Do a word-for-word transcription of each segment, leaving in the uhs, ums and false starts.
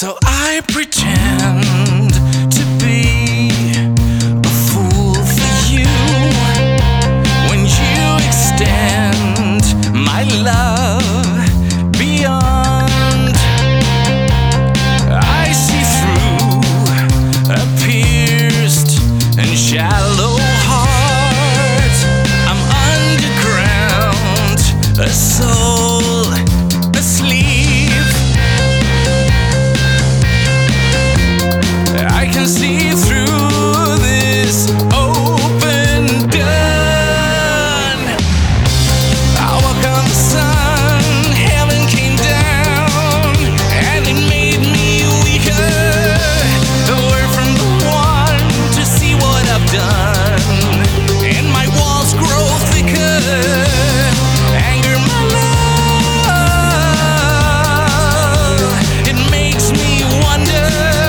So I pretend to be a fool for you when you extend my love beyond. I see through a pierced and shallow heart. I'm underground, a soul asleep. I can see through this open gun. I walk on the sun, heaven came down, and it made me weaker. A word from the one to see what I've done, and my walls grow thicker. Anger, my love, it makes me wonder.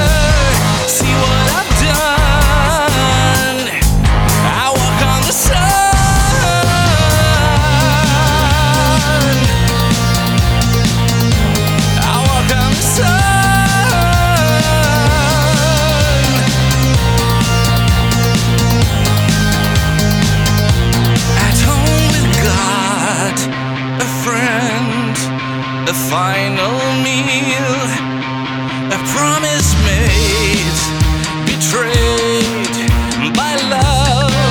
A final meal, a promise made, betrayed by love.